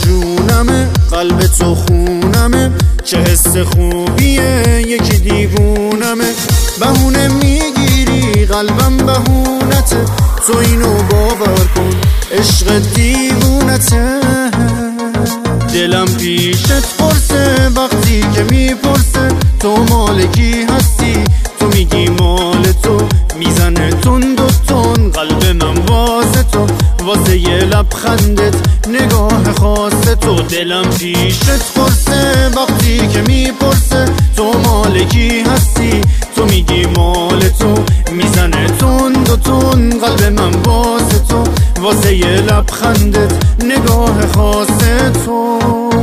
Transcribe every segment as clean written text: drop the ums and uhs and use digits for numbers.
جونمه، قلب تو خونمه، چه حس خوبیه یکی دیوونمه. بهونه میگیری قلبم بهونته، تو اینو باور کن عشق دیوونته. دلم پیشت پرسه وقتی که میپرسه تو مال کی هستی، تو میگی مال تو، میزنه تند و تند قلب من واسه تو، واسه یه لبخندت نگاه خاص تو. دلم پیشت پرسه وقتی که میپرسه تو مال کی هستی، تو میگی مال تو، میزنه تند و تند قلب من واسه تو، واسه یه لبخندت نگاه خاص تو.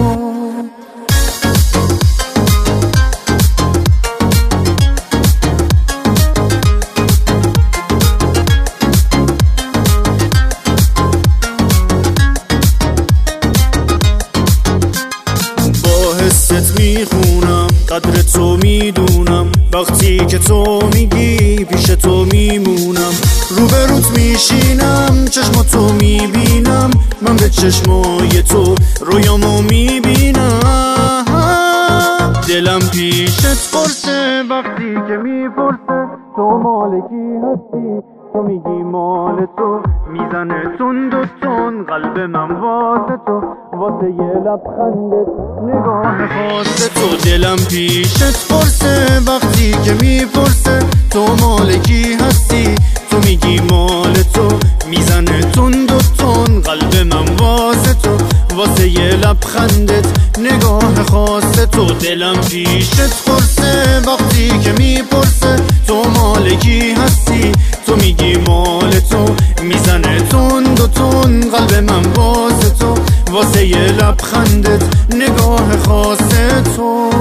حست میخونم قدر تو میدونم، وقتی که تو میگی پیش تو میمونم. روبروت میشینم چشماتو میبینم، من به چشمای تو رویامو میبینم. دلم پیشت پرسه وقتی که میپرسه تو مال کی هستی، تو میگی مال تو، میزنه تند و تند قلب من واسه تو، واسه یه لبخندت نگاه خاص تو. دلم پیشت پرسه وقتی که میپرسه تو مال کی هستی، تو میگی مال تو، میزنه تند و تند قلب من واسه تو، واسه یه لبخندت نگاه خاص تو. دلم پیشت پرسه وقتی که میپرسه تو مال کی هستی، تو میگی مال تو، میزنه تند و تند قلب من واسه تو، واسه یه لبخندت نگاه خاص تو.